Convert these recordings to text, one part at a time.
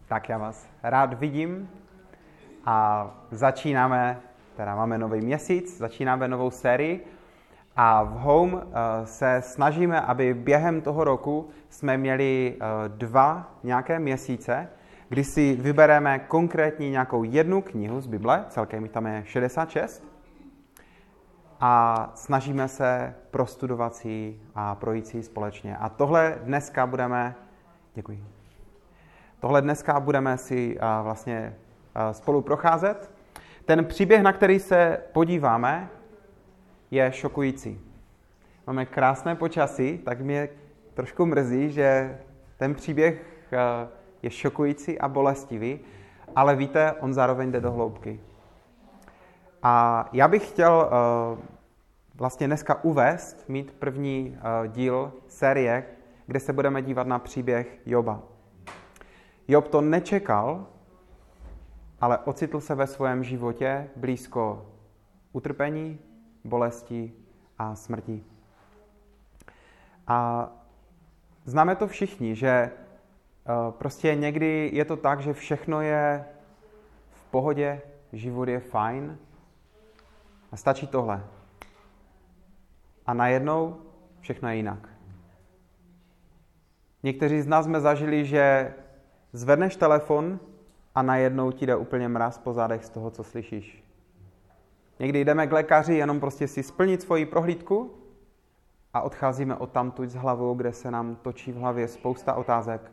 Tak já vás rád vidím a máme nový měsíc, začínáme novou sérii a v Home se snažíme, aby během toho roku jsme měli 2 nějaké měsíce, kdy si vybereme konkrétní nějakou jednu knihu z Bible, celkem jich tam je 66, a snažíme se prostudovat si a projít si společně. A tohle dneska budeme si vlastně spolu procházet. Ten příběh, na který se podíváme, je šokující. Máme krásné počasí, tak mě trošku mrzí, že ten příběh je šokující a bolestivý, ale víte, on zároveň jde do hloubky. A já bych chtěl vlastně dneska mít první díl série, kde se budeme dívat na příběh Joba. Job to nečekal, ale ocitl se ve svém životě blízko utrpení, bolesti a smrti. A známe to všichni, že prostě někdy je to tak, že všechno je v pohodě, život je fajn a stačí tohle. A najednou všechno je jinak. Někteří z nás jsme zažili, že zvedneš telefon a najednou ti jde úplně mráz po zádech z toho, co slyšíš. Někdy jdeme k lékaři jenom prostě si splnit svoji prohlídku a odcházíme odtamtud s hlavou, kde se nám točí v hlavě spousta otázek.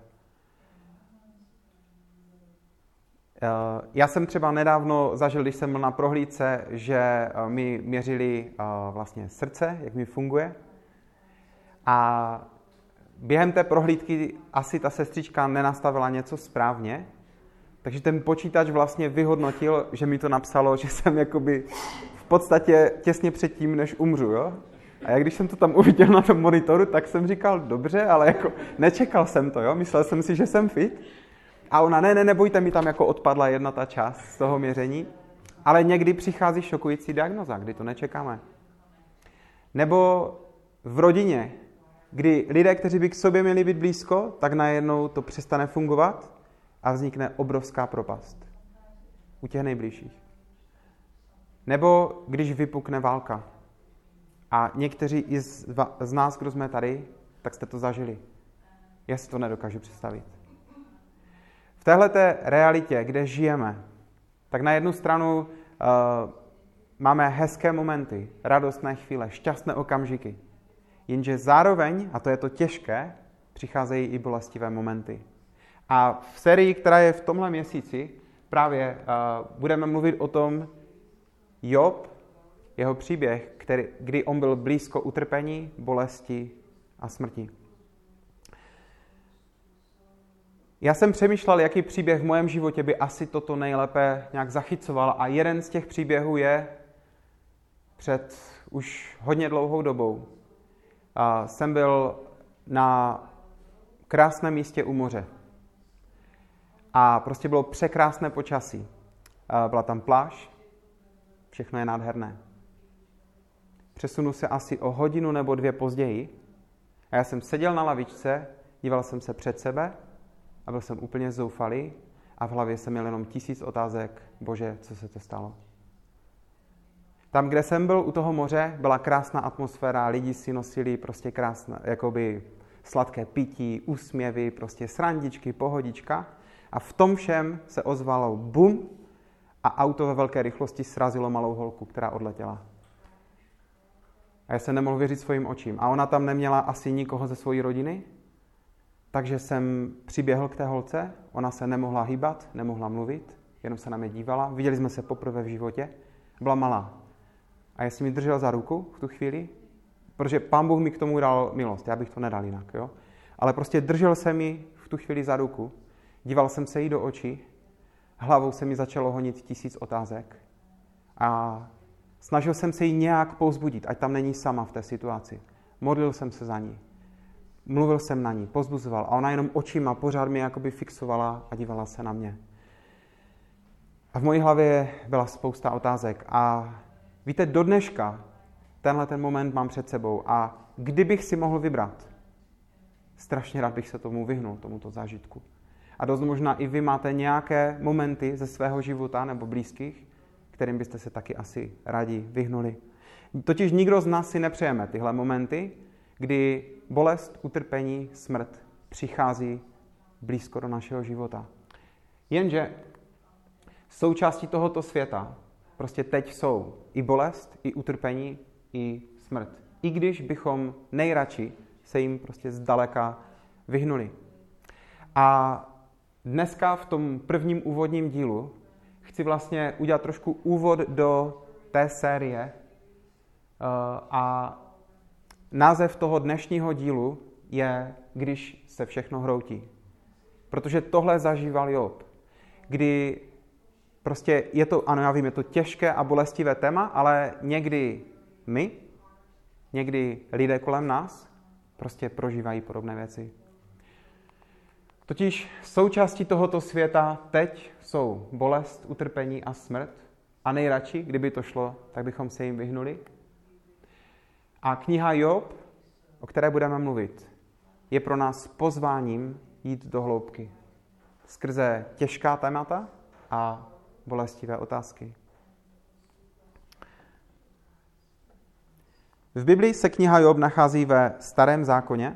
Já jsem třeba nedávno zažil, když jsem byl na prohlídce, že mi měřili vlastně srdce, jak mi funguje. A během té prohlídky asi ta sestřička nenastavila něco správně, takže ten počítač vlastně vyhodnotil, že mi to napsalo, že jsem jakoby v podstatě těsně předtím, než umřu, jo? A jak když jsem to tam uviděl na tom monitoru, tak jsem říkal, dobře, ale jako nečekal jsem to, jo? Myslel jsem si, že jsem fit. A ona, nebojte, mi tam jako odpadla jedna ta část z toho měření. Ale někdy přichází šokující diagnoza, kdy to nečekáme. Nebo v rodině, kdy lidé, kteří by k sobě měli být blízko, tak najednou to přestane fungovat a vznikne obrovská propast u těch nejbližších. Nebo když vypukne válka. A někteří i z nás, kdo jsme tady, tak jste to zažili. Já si to nedokážu představit. V téhleté realitě, kde žijeme, tak na jednu stranu máme hezké momenty, radostné chvíle, šťastné okamžiky. Jenže zároveň, a to je to těžké, přicházejí i bolestivé momenty. A v sérii, která je v tomhle měsíci, právě budeme mluvit o tom Job, jeho příběh, kdy on byl blízko utrpení, bolesti a smrti. Já jsem přemýšlel, jaký příběh v mém životě by asi toto nejlépe nějak zachycoval a jeden z těch příběhů je před už hodně dlouhou dobou. Jsem byl na krásném místě u moře a prostě bylo překrásné počasí. Byla tam pláž, všechno je nádherné. Přesunu se asi o 1 hodinu nebo 2 později a já jsem seděl na lavičce, díval jsem se před sebe a byl jsem úplně zoufalý a v hlavě jsem měl jenom 1000 otázek. Bože, co se to stalo? Tam, kde jsem byl u toho moře, byla krásná atmosféra, lidi si nosili prostě krásné, jakoby sladké pití, úsměvy, prostě srandičky, pohodička. A v tom všem se ozvalo bum a auto ve velké rychlosti srazilo malou holku, která odletěla. A já jsem nemohl věřit svým očím. A ona tam neměla asi nikoho ze své rodiny, takže jsem přiběhl k té holce, ona se nemohla hýbat, nemohla mluvit, jenom se na mě dívala. Viděli jsme se poprvé v životě, byla malá. A já jsem ji držel za ruku v tu chvíli, protože Pán Bůh mi k tomu dal milost, já bych to nedal jinak. Jo? Ale prostě držel jsem ji v tu chvíli za ruku, díval jsem se jí do očí, hlavou se mi začalo honit 1000 otázek a snažil jsem se jí nějak povzbudit, ať tam není sama v té situaci. Modlil jsem se za ní. Mluvil jsem na ní, povzbuzoval a ona jenom očima pořád mě jakoby fixovala a dívala se na mě. A v mojí hlavě byla spousta otázek a víte, do dneška tenhle ten moment mám před sebou a kdybych si mohl vybrat, strašně rád bych se tomu vyhnul, tomuto zážitku. A dost možná i vy máte nějaké momenty ze svého života nebo blízkých, kterým byste se taky asi rádi vyhnuli. Totiž nikdo z nás si nepřejeme tyhle momenty, kdy bolest, utrpení, smrt přichází blízko do našeho života. Jenže součástí tohoto světa prostě teď jsou i bolest, i utrpení, i smrt. I když bychom nejradši se jim prostě zdaleka vyhnuli. A dneska v tom prvním úvodním dílu chci vlastně udělat trošku úvod do té série a název toho dnešního dílu je Když se všechno hroutí. Protože tohle zažíval Job, kdy prostě je to, ano já vím, je to těžké a bolestivé téma, ale někdy někdy lidé kolem nás prostě prožívají podobné věci. Totiž součástí tohoto světa teď jsou bolest, utrpení a smrt. A nejradši, kdyby to šlo, tak bychom se jim vyhnuli. A kniha Job, o které budeme mluvit, je pro nás pozváním jít do hloubky. Skrze těžká témata a bolestivé otázky. V Biblii se kniha Job nachází ve Starém zákoně.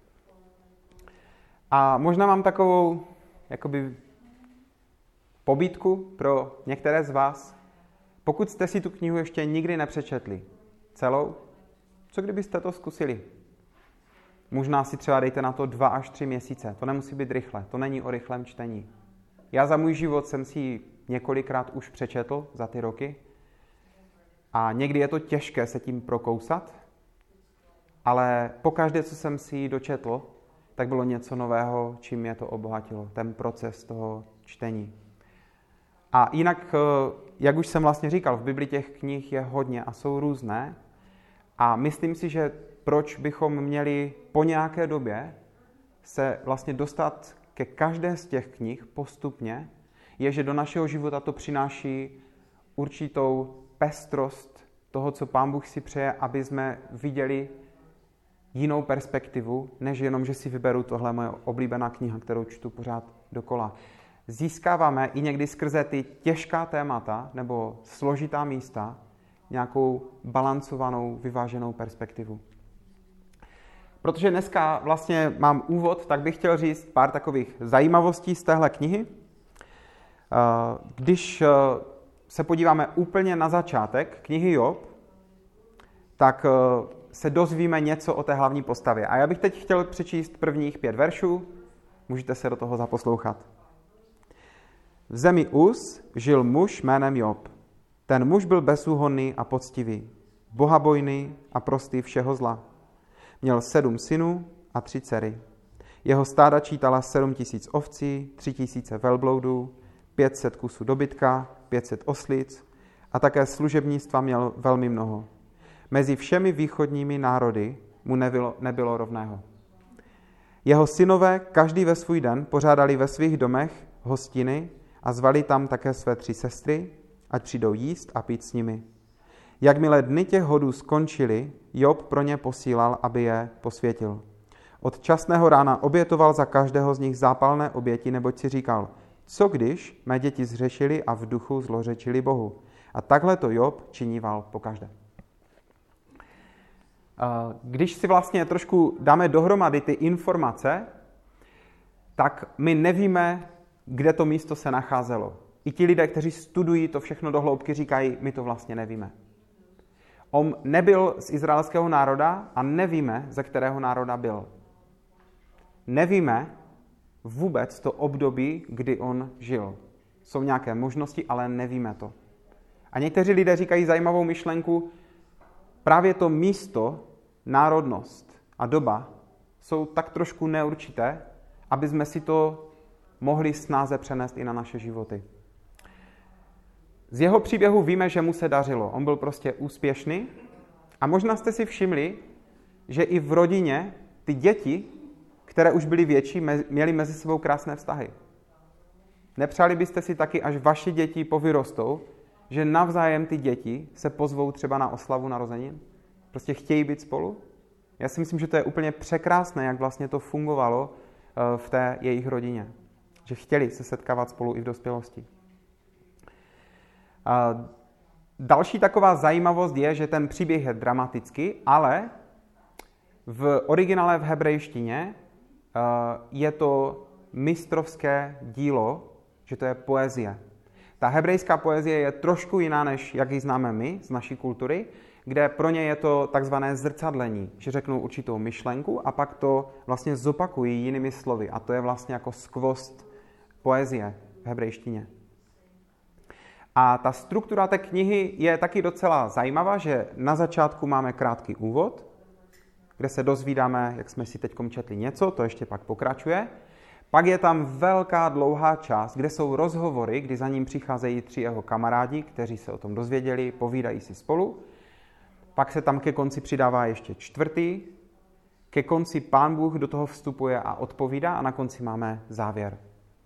A možná mám takovou jakoby pobídku pro některé z vás. Pokud jste si tu knihu ještě nikdy nepřečetli celou, co kdybyste to zkusili? Možná si třeba dejte na to 2 až 3 měsíce. To nemusí být rychle, to není o rychlém čtení. Já za můj život jsem si ji několikrát už přečetl za ty roky a někdy je to těžké se tím prokousat, ale pokaždé, co jsem si ji dočetl, tak bylo něco nového, čím mě to obohatilo, ten proces toho čtení. A jinak, jak už jsem vlastně říkal, v Bibli těch knih je hodně a jsou různé a myslím si, že proč bychom měli po nějaké době se vlastně dostat ke každé z těch knih postupně, je, že do našeho života to přináší určitou pestrost toho, co Pán Bůh si přeje, aby jsme viděli jinou perspektivu, než jenom, že si vyberu tohle moje oblíbená kniha, kterou čtu pořád dokola. Získáváme i někdy skrze ty těžká témata nebo složitá místa nějakou balancovanou, vyváženou perspektivu. Protože dneska vlastně mám úvod, tak bych chtěl říct pár takových zajímavostí z téhle knihy. Když se podíváme úplně na začátek knihy Job, tak se dozvíme něco o té hlavní postavě. A já bych teď chtěl přečíst prvních 5 veršů, můžete se do toho zaposlouchat. V zemi Uz žil muž jménem Job. Ten muž byl bezúhonný a poctivý, bohabojný a prostý všeho zla. Měl 7 synů a 3 dcery. Jeho stáda čítala 7 000 ovcí, 3 000 velbloudů, 500 kusů dobytka, 500 oslic a také služebnictva měl velmi mnoho. Mezi všemi východními národy mu nebylo rovného. Jeho synové každý ve svůj den pořádali ve svých domech hostiny a zvali tam také své 3 sestry, ať přijdou jíst a pít s nimi. Jakmile dny těch hodů skončily, Job pro ně posílal, aby je posvětil. Od časného rána obětoval za každého z nich zápalné oběti, neboť si říkal, co když mé děti zřešili a v duchu zlořečili Bohu. A takhle to Job činíval pokaždé. Když si vlastně trošku dáme dohromady ty informace, tak my nevíme, kde to místo se nacházelo. I ti lidé, kteří studují to všechno do hloubky, říkají, my to vlastně nevíme. On nebyl z izraelského národa a nevíme, ze kterého národa byl. Nevíme vůbec to období, kdy on žil. Jsou nějaké možnosti, ale nevíme to. A někteří lidé říkají zajímavou myšlenku, právě to místo, národnost a doba jsou tak trošku neurčité, aby jsme si to mohli snáze přenést i na naše životy. Z jeho příběhu víme, že mu se dařilo. On byl prostě úspěšný a možná jste si všimli, že i v rodině ty děti, které už byly větší, měly mezi sebou krásné vztahy. Nepřáli byste si taky, až vaše děti povyrostou, že navzájem ty děti se pozvou třeba na oslavu narozenin? Prostě chtějí být spolu? Já si myslím, že to je úplně překrásné, jak vlastně to fungovalo v té jejich rodině. že chtěli se setkávat spolu i v dospělosti. Další taková zajímavost je, že ten příběh je dramatický, ale v originále v hebrejštině je to mistrovské dílo, že to je poezie. Ta hebrejská poezie je trošku jiná, než jak ji známe my z naší kultury, kde pro ně je to takzvané zrcadlení, že řeknou určitou myšlenku a pak to vlastně zopakují jinými slovy. A to je vlastně jako skvost poezie v hebrejštině. A ta struktura té knihy je taky docela zajímavá, že na začátku máme krátký úvod, kde se dozvídáme, jak jsme si teď četli něco, to ještě pak pokračuje. Pak je tam velká dlouhá část, kde jsou rozhovory, kdy za ním přicházejí 3 jeho kamarádi, kteří se o tom dozvěděli, povídají si spolu. Pak se tam ke konci přidává ještě 4. Ke konci Pán Bůh do toho vstupuje a odpovídá a na konci máme závěr.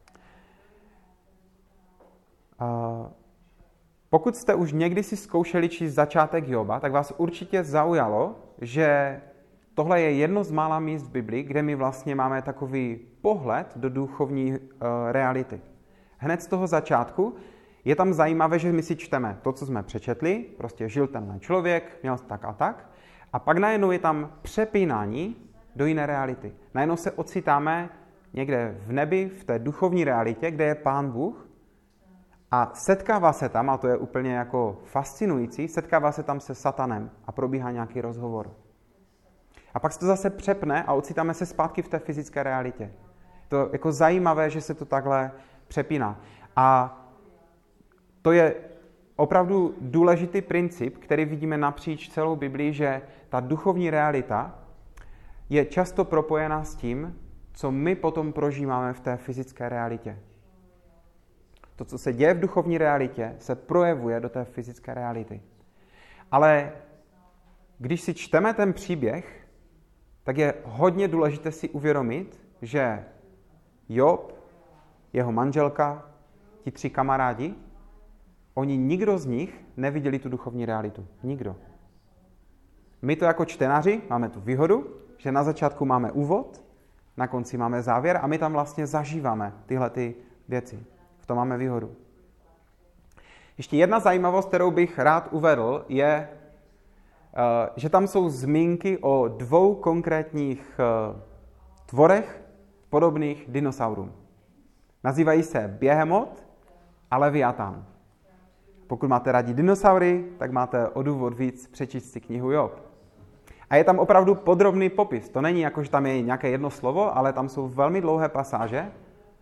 Pokud jste už někdy si zkoušeli číst začátek Joba, tak vás určitě zaujalo, že tohle je jedno z mála míst v Biblii, kde my vlastně máme takový pohled do duchovní reality. Hned z toho začátku je tam zajímavé, že my si čteme to, co jsme přečetli, prostě žil tenhle člověk, měl tak a pak najednou je tam přepínání do jiné reality. Najednou se ocitáme někde v nebi, v té duchovní realitě, kde je Pán Bůh a setkává se tam, a to je úplně jako fascinující, setkává se tam se Satanem a probíhá nějaký rozhovor. A pak se to zase přepne a ocitáme se zpátky v té fyzické realitě. To je jako zajímavé, že se to takhle přepíná. A to je opravdu důležitý princip, který vidíme napříč celou Biblii, že ta duchovní realita je často propojená s tím, co my potom prožíváme v té fyzické realitě. To, co se děje v duchovní realitě, se projevuje do té fyzické reality. Ale když si čteme ten příběh, tak je hodně důležité si uvědomit, že Job, jeho manželka, ti 3 kamarádi, oni nikdo z nich neviděli tu duchovní realitu. Nikdo. My to jako čtenáři máme tu výhodu, že na začátku máme úvod, na konci máme závěr a my tam vlastně zažíváme tyhle ty věci. V tom máme výhodu. Ještě jedna zajímavost, kterou bych rád uvedl, je, že tam jsou zmínky o 2 konkrétních tvorech podobných dinosaurům. Nazývají se Behemoth a Leviatán. Pokud máte rádi dinosaury, tak máte o důvod víc přečíst si knihu Job. A je tam opravdu podrobný popis. To není jako, že tam je nějaké jedno slovo, ale tam jsou velmi dlouhé pasáže.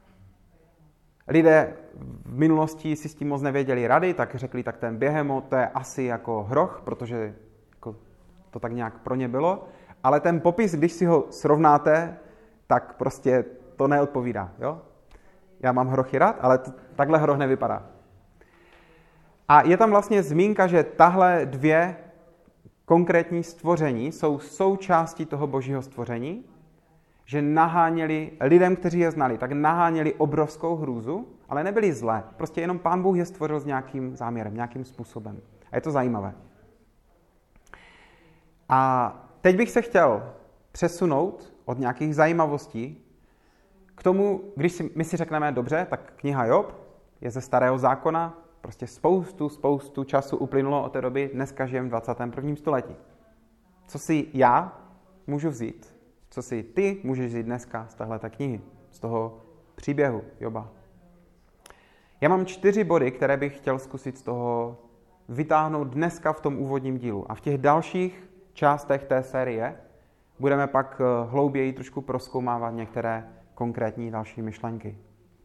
Lidé v minulosti si s tím moc nevěděli rady, tak řekli, tak ten Behemoth to je asi jako hroch, protože jako to tak nějak pro ně bylo. Ale ten popis, když si ho srovnáte, tak prostě to neodpovídá. Jo? Já mám hrochy rád, ale takhle hroch nevypadá. A je tam vlastně zmínka, že tahle 2 konkrétní stvoření jsou součástí toho božího stvoření, že naháněli lidem, kteří je znali, tak naháněli obrovskou hrůzu, ale nebyli zlé. Prostě jenom Pán Bůh je stvořil s nějakým záměrem, nějakým způsobem. A je to zajímavé. A teď bych se chtěl přesunout od nějakých zajímavostí k tomu, když my si řekneme, dobře, tak kniha Job je ze Starého zákona, prostě spoustu času uplynulo od té doby, dneska žijeme v 21. století. Co si já můžu vzít? Co si ty můžeš vzít dneska z téhleté knihy, z toho příběhu Joba? Já mám 4 body, které bych chtěl zkusit z toho vytáhnout dneska v tom úvodním dílu. A v těch dalších částech té série budeme pak hlouběji trošku prozkoumávat některé konkrétní další myšlenky.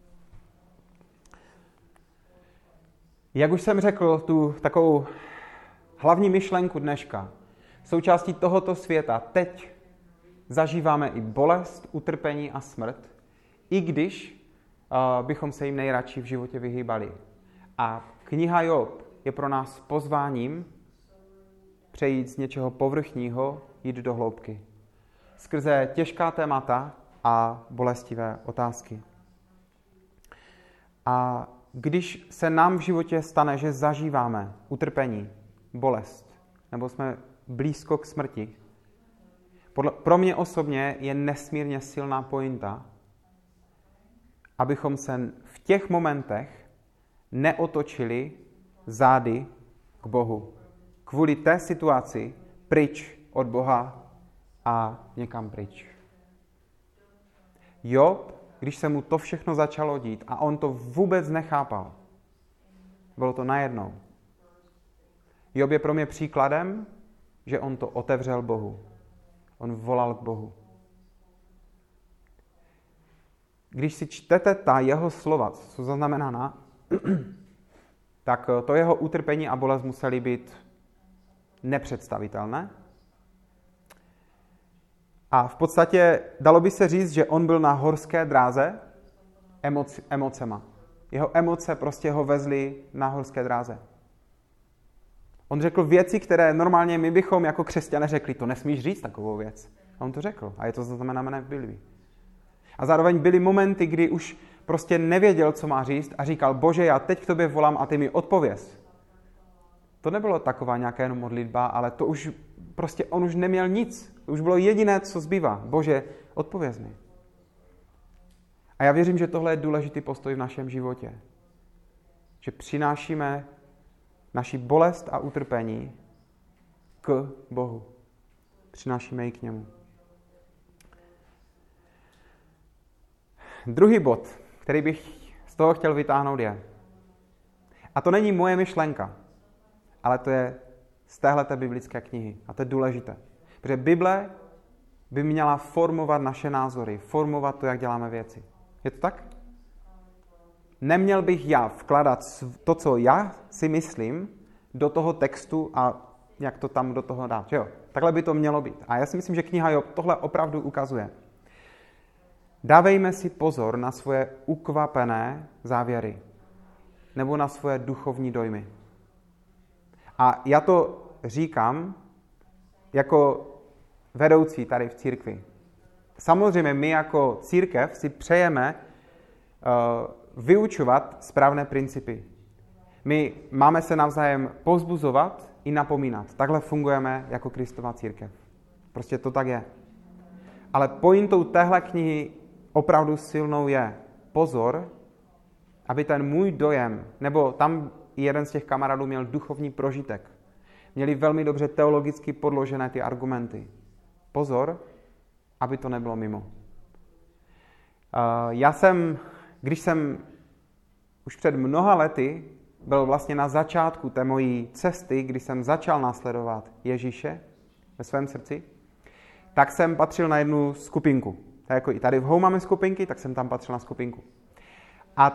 Jak už jsem řekl, tu takovou hlavní myšlenku dneška, součástí tohoto světa teď zažíváme i bolest, utrpení a smrt, i když bychom se jim nejradši v životě vyhýbali. A kniha Job je pro nás pozváním přejít z něčeho povrchního, jít do hloubky. Skrze těžká témata a bolestivé otázky. A když se nám v životě stane, že zažíváme utrpení, bolest, nebo jsme blízko k smrti, pro mě osobně je nesmírně silná pointa, abychom se v těch momentech neotočili zády k Bohu. Kvůli té situaci pryč od Boha a někam pryč. Job, když se mu to všechno začalo dít a on to vůbec nechápal, bylo to najednou. Job je pro mě příkladem, že on to otevřel Bohu. On volal k Bohu. Když si čtete ta jeho slova, co jsou zaznamenána, tak to jeho utrpení a bolest musely být nepředstavitelné. A v podstatě dalo by se říct, že on byl na horské dráze emocema. Jeho emoce prostě ho vezly na horské dráze. On řekl věci, které normálně my bychom jako křesťané řekli, to nesmíš říct takovou věc. A on to řekl a je to zaznamenané v Biblii. A zároveň byly momenty, kdy už prostě nevěděl, co má říct a říkal, Bože, já teď k tobě volám a ty mi odpověz. To nebylo taková nějaká jenom modlitba, ale to už prostě on už neměl nic. To už bylo jediné, co zbývá. Bože, odpověz mi. A já věřím, že tohle je důležitý postoj v našem životě. Že přinášíme naši bolest a utrpení k Bohu. Přinášíme ji k němu. Druhý bod, který bych z toho chtěl vytáhnout je, a to není moje myšlenka, ale to je z téhleté biblické knihy. A to je důležité. Protože Bible by měla formovat naše názory, formovat to, jak děláme věci. Je to tak? Neměl bych já vkladat to, co já si myslím, do toho textu a jak to tam do toho dát. Jo? Takhle by to mělo být. A já si myslím, že kniha Job tohle opravdu ukazuje. Dávejme si pozor na svoje ukvapené závěry nebo na svoje duchovní dojmy. A já to říkám jako vedoucí tady v církvi. Samozřejmě my jako církev si přejeme vyučovat správné principy. My máme se navzájem povzbuzovat i napomínat. Takhle fungujeme jako Kristova církev. Prostě to tak je. Ale pointou téhle knihy opravdu silnou je pozor, aby ten můj dojem, nebo tam jeden z těch kamarádů měl duchovní prožitek. Měli velmi dobře teologicky podložené ty argumenty. Pozor, aby to nebylo mimo. Když jsem už před mnoha lety byl vlastně na začátku té mojí cesty, kdy jsem začal následovat Ježíše ve svém srdci, tak jsem patřil na jednu skupinku. Jako i tady v Home máme skupinky, tak jsem tam patřil na skupinku. A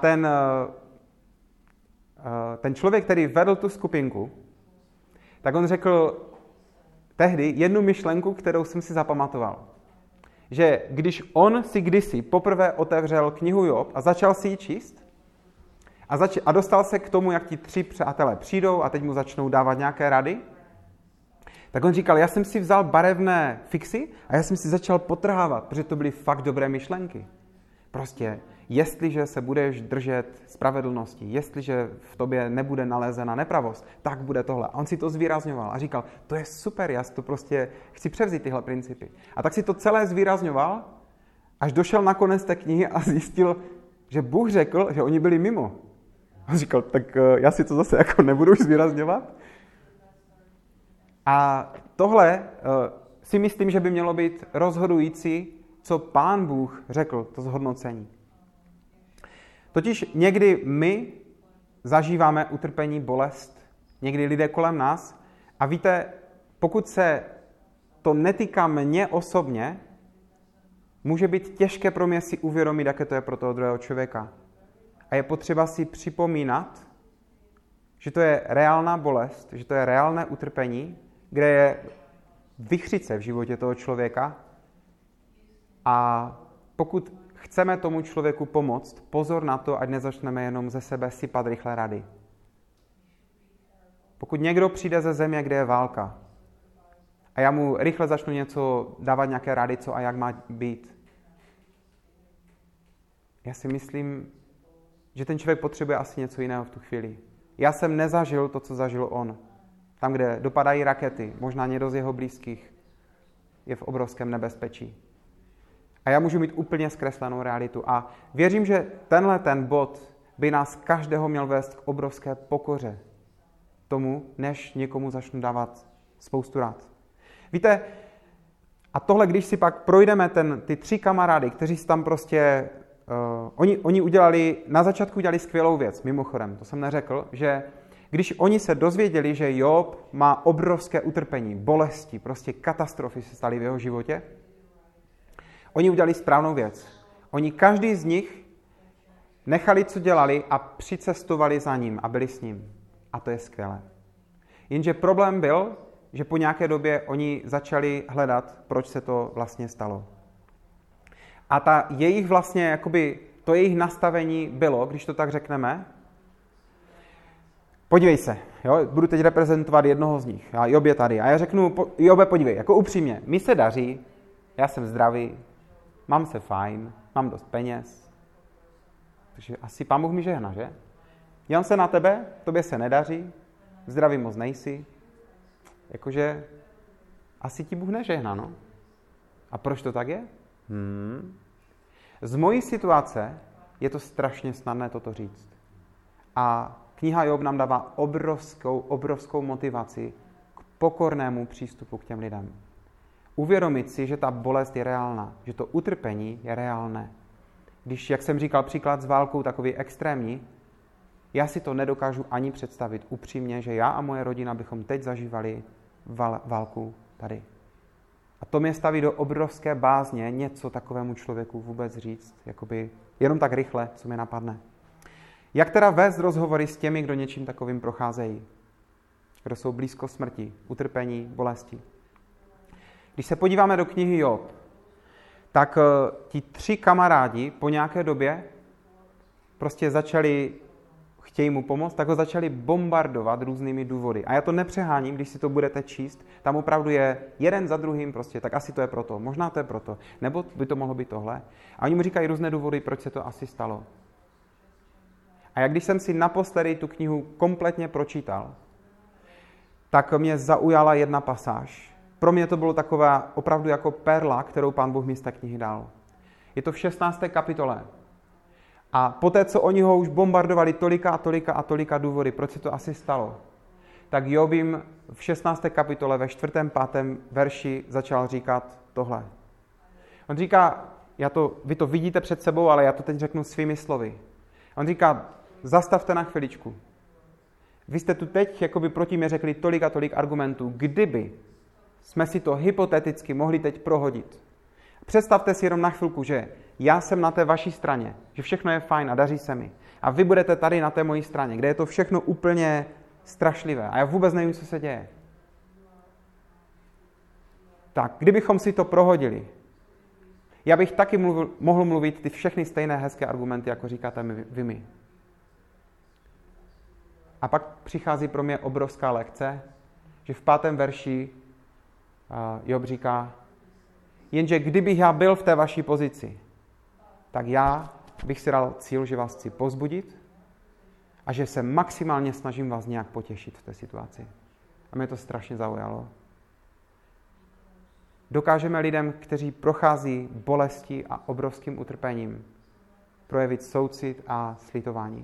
ten člověk, který vedl tu skupinku, tak on řekl tehdy jednu myšlenku, kterou jsem si zapamatoval. Že když on si kdysi poprvé otevřel knihu Job a začal si ji číst a dostal se k tomu, jak ti 3 přátelé přijdou a teď mu začnou dávat nějaké rady, tak on říkal, já jsem si vzal barevné fixy a já jsem si začal potrhávat, protože to byly fakt dobré myšlenky. Prostě, jestliže se budeš držet spravedlnosti, jestliže v tobě nebude nalezena nepravost, tak bude tohle. A on si to zvýrazňoval a říkal, to je super, já si to prostě chci převzít tyhle principy. A tak si to celé zvýrazňoval, až došel na konec té knihy a zjistil, že Bůh řekl, že oni byli mimo. On říkal, tak já si to zase jako nebudu už zvýrazňovat. A tohle si myslím, že by mělo být rozhodující, co Pán Bůh řekl, to zhodnocení. Totiž někdy my zažíváme utrpení, bolest, někdy lidé kolem nás a víte, pokud se to netýká mě osobně, může být těžké pro mě si uvědomit, jaké to je pro toho druhého člověka. A je potřeba si připomínat, že to je reálná bolest, že to je reálné utrpení, kde je vichřice v životě toho člověka a pokud chceme tomu člověku pomoct, pozor na to, ať nezačneme jenom ze sebe sypat rychle rady. Pokud někdo přijde ze země, kde je válka a já mu rychle začnu dávat nějaké rady, co a jak má být, já si myslím, že ten člověk potřebuje asi něco jiného v tu chvíli. Já jsem nezažil to, co zažil on. Tam, kde dopadají rakety, možná někdo z jeho blízkých je v obrovském nebezpečí. A já můžu mít úplně zkreslenou realitu. A věřím, že ten bod by nás každého měl vést k obrovské pokoře tomu, než někomu začnu dávat spoustu rád. Víte, a tohle, když si pak projdeme ty 3 kamarády, kteří si tam prostě, oni na začátku udělali skvělou věc, mimochodem, to jsem neřekl, že když oni se dozvěděli, že Job má obrovské utrpení, bolesti, prostě katastrofy se staly v jeho životě, oni udělali správnou věc. Oni každý z nich nechali, co dělali a přicestovali za ním a byli s ním. A to je skvělé. Jenže problém byl, že po nějaké době oni začali hledat, proč se to vlastně stalo. A to jejich nastavení bylo, když to tak řekneme, podívej se, jo, budu teď reprezentovat jednoho z nich, a Job je tady. A já řeknu, Jobe, podívej, jako upřímně, mi se daří, já jsem zdravý, mám se fajn, mám dost peněz, takže asi Pán Bůh mi žehná, že? Dívám se na tebe, tobě se nedaří, zdravý moc nejsi, jakože asi ti Bůh nežehná, no. A proč to tak je? Z mojí situace je to strašně snadné toto říct. A kniha Job nám dává obrovskou motivaci k pokornému přístupu k těm lidem. Uvědomit si, že ta bolest je reálná, že to utrpení je reálné. Když, jak jsem říkal, příklad s válkou takový extrémní, já si to nedokážu ani představit upřímně, že já a moje rodina bychom teď zažívali válku tady. A to mě staví do obrovské bázně něco takovému člověku vůbec říct, jakoby jenom tak rychle, co mě napadne. Jak teda vést rozhovory s těmi, kdo něčím takovým procházejí? Kdo jsou blízko smrti, utrpení, bolesti? Když se podíváme do knihy Job, tak ti 3 kamarádi po nějaké době prostě chtějí mu pomoct, tak ho začali bombardovat různými důvody. A já to nepřeháním, když si to budete číst, tam opravdu je jeden za druhým prostě, tak asi to je proto, možná to je proto, nebo by to mohlo být tohle. A oni mu říkají různé důvody, proč se to asi stalo. A jak když jsem si naposledy tu knihu kompletně pročítal, tak mě zaujala jedna pasáž. Pro mě to bylo taková opravdu jako perla, kterou Pán Bůh mi z té knihy dal. Je to v 16. kapitole. A poté, co oni ho už bombardovali tolika důvody, proč se to asi stalo, tak Job jim v 16. kapitole ve 4. 5. verši začal říkat tohle. On říká, vy to vidíte před sebou, ale já to teď řeknu svými slovy. On říká, zastavte na chviličku. Vy jste tu teď jakoby proti mě řekli tolik argumentů, kdyby jsme si to hypoteticky mohli teď prohodit. Představte si jenom na chvilku, že já jsem na té vaší straně, že všechno je fajn a daří se mi. A vy budete tady na té mojí straně, kde je to všechno úplně strašlivé a já vůbec nevím, co se děje. Tak, kdybychom si to prohodili, já bych taky mohl mluvit ty všechny stejné hezké argumenty, jako říkáte vy mi. A pak přichází pro mě obrovská lekce, že v 5. verši Job říká, jenže kdybych já byl v té vaší pozici, tak já bych si dal cíl, že vás chci povzbudit a že se maximálně snažím vás nějak potěšit v té situaci. A mě to strašně zaujalo. Dokážeme lidem, kteří prochází bolestí a obrovským utrpením, projevit soucit a slitování.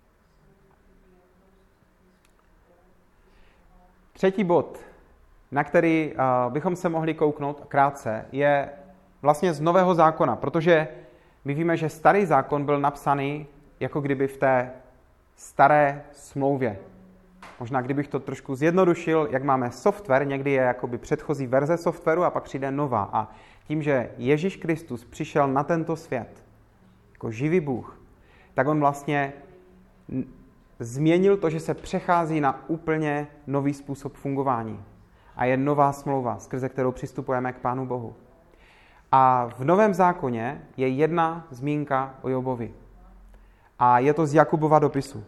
Třetí bod, na který bychom se mohli kouknout krátce, je vlastně z Nového zákona, protože my víme, že starý zákon byl napsaný jako kdyby v té staré smlouvě. Možná kdybych to trošku zjednodušil, jak máme software, někdy je jakoby předchozí verze softwaru a pak přijde nová. A tím, že Ježíš Kristus přišel na tento svět jako živý Bůh, tak on vlastně změnil to, že se přechází na úplně nový způsob fungování. A je nová smlouva, skrze kterou přistupujeme k Pánu Bohu. A v Novém zákoně je jedna zmínka o Jobovi. A je to z Jakubova dopisu.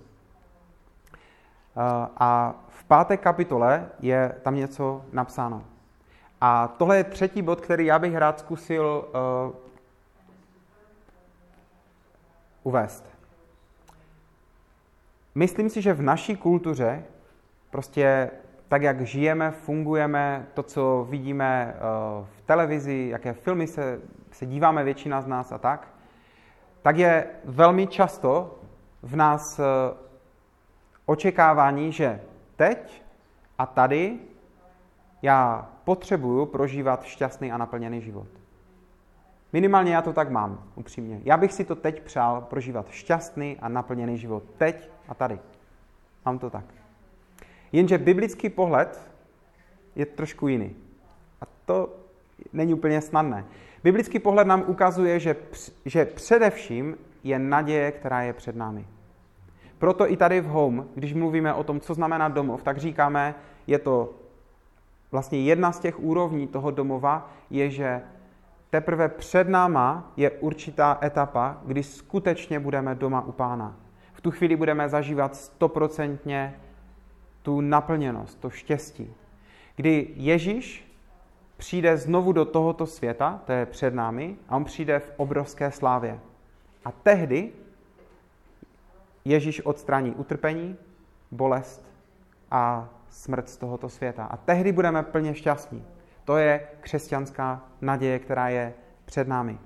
A v 5. kapitole je tam něco napsáno. A tohle je třetí bod, který já bych rád zkusil uvést. Myslím si, že v naší kultuře prostě tak, jak žijeme, fungujeme, to, co vidíme v televizi, jaké filmy se díváme většina z nás a tak je velmi často v nás očekávání, že teď a tady já potřebuju prožívat šťastný a naplněný život. Minimálně já to tak mám, upřímně. Já bych si to teď přál prožívat šťastný a naplněný život. Teď a tady. Mám to tak. Jenže biblický pohled je trošku jiný. A to není úplně snadné. Biblický pohled nám ukazuje, že především je naděje, která je před námi. Proto i tady v Home, když mluvíme o tom, co znamená domov, tak říkáme, je to vlastně jedna z těch úrovní toho domova, je, že teprve před náma je určitá etapa, kdy skutečně budeme doma u Pána. V tu chvíli budeme zažívat 100% tu naplněnost, to štěstí. Kdy Ježíš přijde znovu do tohoto světa, to je před námi, a on přijde v obrovské slávě. A tehdy Ježíš odstraní utrpení, bolest a smrt z tohoto světa. A tehdy budeme plně šťastní. To je křesťanská naděje, která je před námi.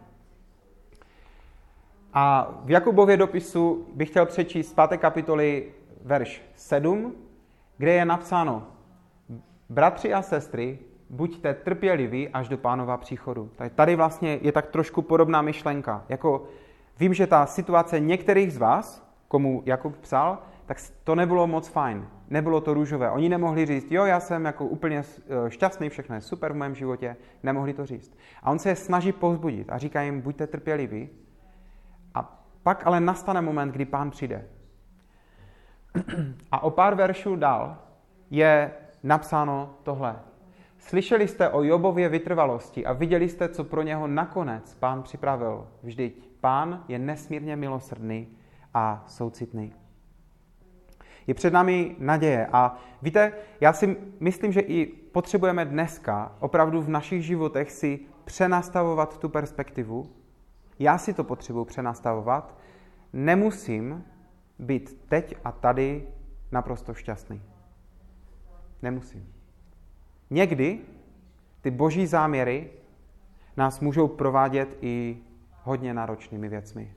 A v Jakubově dopisu bych chtěl přečíst z 5. kapitoly verš 7, kde je napsáno: Bratři a sestry, buďte trpěliví až do Pánova příchodu. Tady vlastně je tak trošku podobná myšlenka. Jako vím, že ta situace některých z vás, komu Jakub psal, tak to nebylo moc fajn. Nebylo to růžové. Oni nemohli říct, jo, já jsem jako úplně šťastný, všechno je super v mém životě. Nemohli to říct. A on se je snaží povzbudit a říká jim, buďte trpěliví. A pak ale nastane moment, kdy Pán přijde. A o pár veršů dál je napsáno tohle. Slyšeli jste o Jobově vytrvalosti a viděli jste, co pro něho nakonec Pán připravil. Vždyť Pán je nesmírně milosrdný a soucitný. Je před námi naděje. A víte, já si myslím, že i potřebujeme dneska opravdu v našich životech si přenastavovat tu perspektivu. Já si to potřebuji přenastavovat. Nemusím být teď a tady naprosto šťastný. Nemusím. Někdy ty boží záměry nás můžou provádět i hodně náročnými věcmi.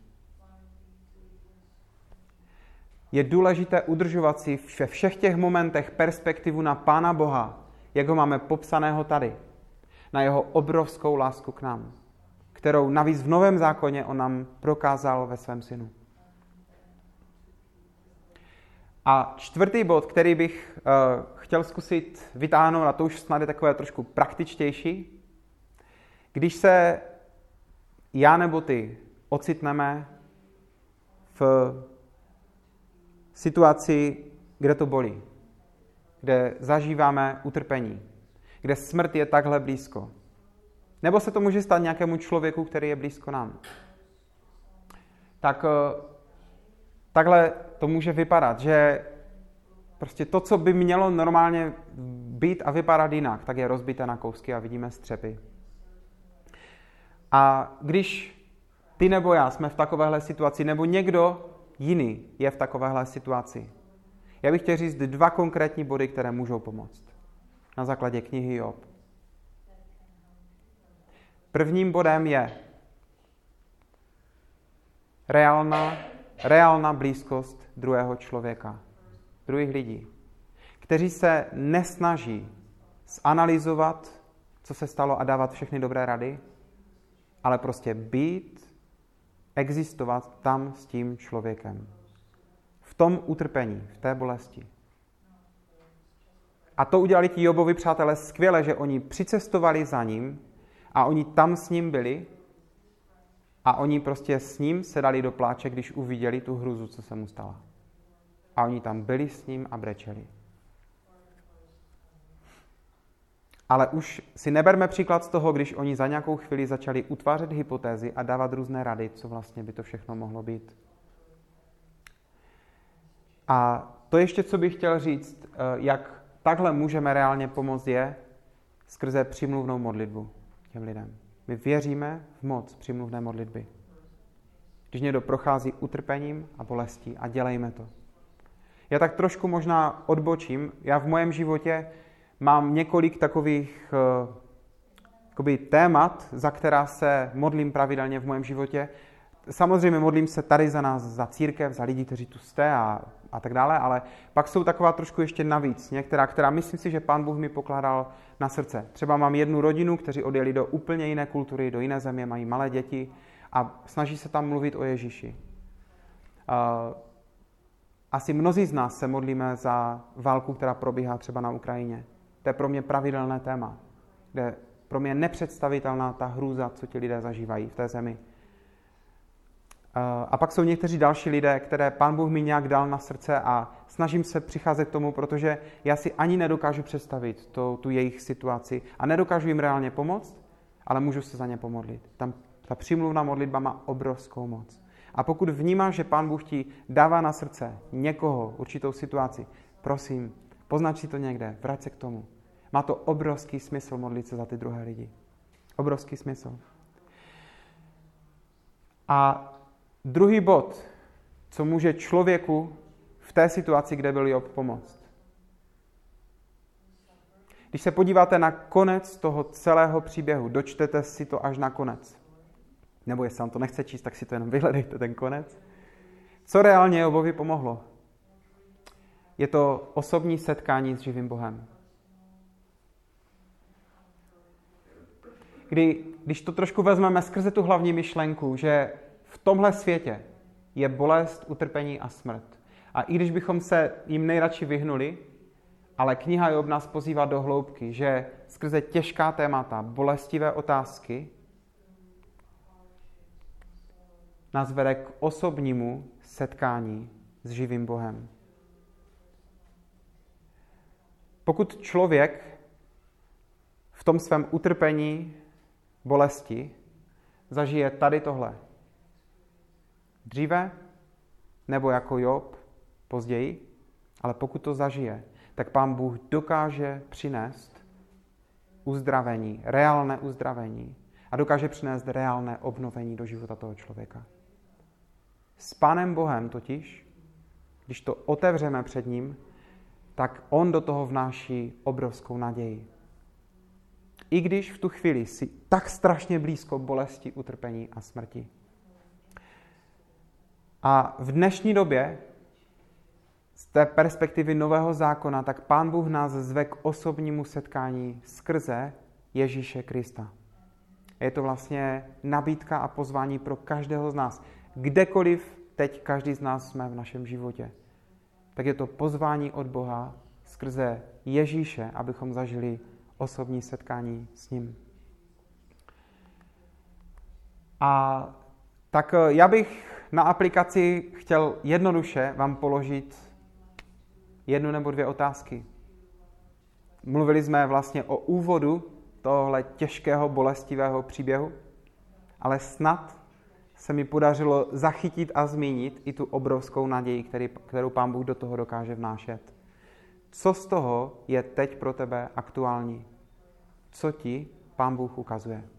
Je důležité udržovat si ve všech těch momentech perspektivu na Pána Boha, jak ho máme popsaného tady, na jeho obrovskou lásku k nám, kterou navíc v Novém zákoně on nám prokázal ve svém synu. A čtvrtý bod, který bych chtěl zkusit vytáhnout, a to už snad je takové trošku praktičtější, když se já nebo ty ocitneme v situaci, kde to bolí, kde zažíváme utrpení, kde smrt je takhle blízko. Nebo se to může stát nějakému člověku, který je blízko nám. Tak takhle to může vypadat, že prostě to, co by mělo normálně být a vypadat jinak, tak je rozbité na kousky a vidíme střepy. A když ty nebo já jsme v takovéhle situaci, nebo někdo jiný je v takovéhle situaci, já bych chtěl říct 2 konkrétní body, které můžou pomoct. Na základě knihy Job. Prvním bodem je reálná blízkost druhého člověka, druhých lidí, kteří se nesnaží zanalyzovat, co se stalo a dávat všechny dobré rady, ale prostě být, existovat tam s tím člověkem. V tom utrpení, v té bolesti. A to udělali ti Jobovi přátelé skvěle, že oni přicestovali za ním a oni tam s ním byli a oni prostě s ním se dali do pláče, když uviděli tu hruzu, co se mu stala. A oni tam byli s ním a brečeli. Ale už si neberme příklad z toho, když oni za nějakou chvíli začali utvářet hypotézy a dávat různé rady, co vlastně by to všechno mohlo být. A to ještě, co bych chtěl říct, jak takhle můžeme reálně pomoct, je skrze přímluvnou modlitbu těm lidem. My věříme v moc přímluvné modlitby. Když někdo prochází utrpením a bolestí, a dělejme to. Já tak trošku možná odbočím. Já v mém životě mám několik takových témat, za která se modlím pravidelně v mém životě. Samozřejmě modlím se tady za nás, za církev, za lidi, kteří tu jste a tak dále, ale pak jsou taková trošku ještě navíc, některá, která myslím si, že Pán Bůh mi pokládal na srdce. Třeba mám jednu rodinu, kteří odjeli do úplně jiné kultury, do jiné země, mají malé děti a snaží se tam mluvit o Ježíši. Asi mnozí z nás se modlíme za válku, která probíhá třeba na Ukrajině. To je pro mě pravidelné téma, kde pro mě je nepředstavitelná ta hrůza, co ti lidé zažívají v té zemi. A pak jsou někteří další lidé, které Pán Bůh mi nějak dal na srdce a snažím se přicházet k tomu, protože já si ani nedokážu představit tu jejich situaci a nedokážu jim reálně pomoct, ale můžu se za ně pomodlit. Ta přímluvná modlitba má obrovskou moc. A pokud vnímáš, že Pán Bůh ti dává na srdce někoho, určitou situaci, prosím, poznač si to někde, vrať se k tomu. Má to obrovský smysl modlit se za ty druhé lidi. Obrovský smysl. A druhý bod, co může člověku v té situaci, kde byl Job, pomoct. Když se podíváte na konec toho celého příběhu, dočtete si to až na konec. Nebo jestli vám to nechce číst, tak si to jenom vyhledejte, ten konec. Co reálně Jobovi pomohlo? Je to osobní setkání s živým Bohem. Když to trošku vezmeme skrze tu hlavní myšlenku, že v tomhle světě je bolest, utrpení a smrt. A i když bychom se jim nejradši vyhnuli, ale kniha Job nás pozývá do hloubky, že skrze těžká témata, bolestivé otázky nás vede k osobnímu setkání s živým Bohem. Pokud člověk v tom svém utrpení, bolesti zažije tady tohle, dříve nebo jako Job později, ale pokud to zažije, tak Pán Bůh dokáže přinést uzdravení, reálné uzdravení a dokáže přinést reálné obnovení do života toho člověka. S Pánem Bohem totiž, když to otevřeme před ním, tak on do toho vnáší obrovskou naději. I když v tu chvíli jsi tak strašně blízko bolesti, utrpení a smrti. A v dnešní době, z té perspektivy Nového zákona, tak Pán Bůh nás zve k osobnímu setkání skrze Ježíše Krista. Je to vlastně nabídka a pozvání pro každého z nás. Kdekoliv teď každý z nás jsme v našem životě, tak je to pozvání od Boha skrze Ježíše, abychom zažili osobní setkání s ním. A tak já bych na aplikaci chtěl jednoduše vám položit 1 nebo 2 otázky. Mluvili jsme vlastně o úvodu tohle těžkého, bolestivého příběhu, ale snad se mi podařilo zachytit a zmínit i tu obrovskou naději, kterou Pán Bůh do toho dokáže vnášet. Co z toho je teď pro tebe aktuální? Co ti Pán Bůh ukazuje?